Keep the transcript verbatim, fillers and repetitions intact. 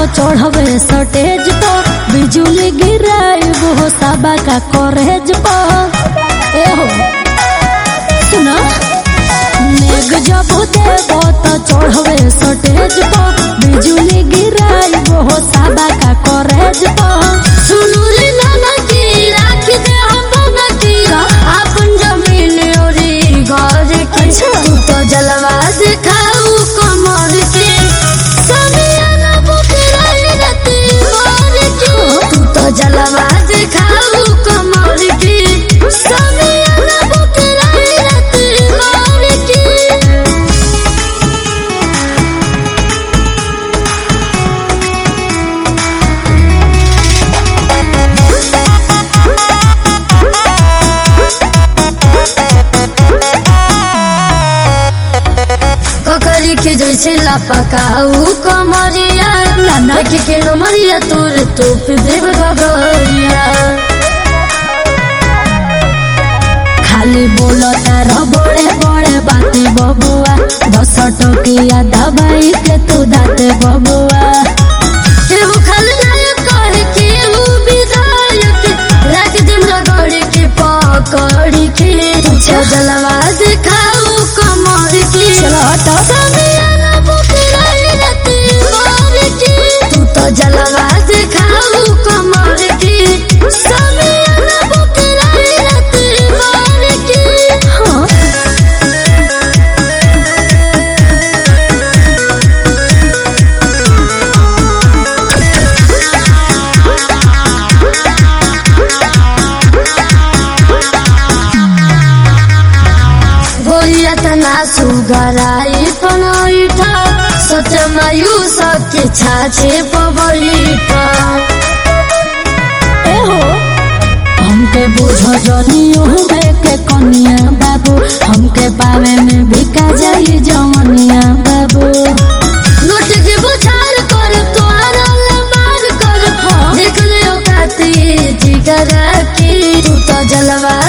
चढ़वे सटेज तो बिजुली गिराई वो सबा का कॉलेज पर एहो सुना नेग जब देबो तो चढ़वे सटेज पर बिजुली गिराई वो सबा का कॉलेज पर सुनु रे नाना की राख दे हम बना की अपन जमीन ओरी घर की तू तो जलवा दिखाऊ कमर के तू तो जलवा दिखाऊ कमर की समियाना बुकराई रात मार की ककरी के जैसे लपकाऊ कमरिया नाना के के नमरिया तोर तोप देव गगरिया खाली बोलो तार बड़े बड़े बाते बबुआ दस टकिया दबाई के तू दाते बबुआ केहू खाली नायक कहे केहू विधायक राख दिन रगड़ के पकड़ के तुझे जलवा दिखाऊ कमर की चलो हटो समियाना बुकराई रात मार की तू तो जलवा दिखाऊ कमर की समियाना बुकराई रात मार की हाँ गोलिया तना सुगराई पनैठा सच मायूस के छाछे पबैठा एहो हमके बुझ जनियो में के कनिया बाबू हमके पावे में बिका जाई जवनिया बाबू नोट के बुझार कर तोरा मार कर देख ले ओकाती जिगरा की तू तो जलवा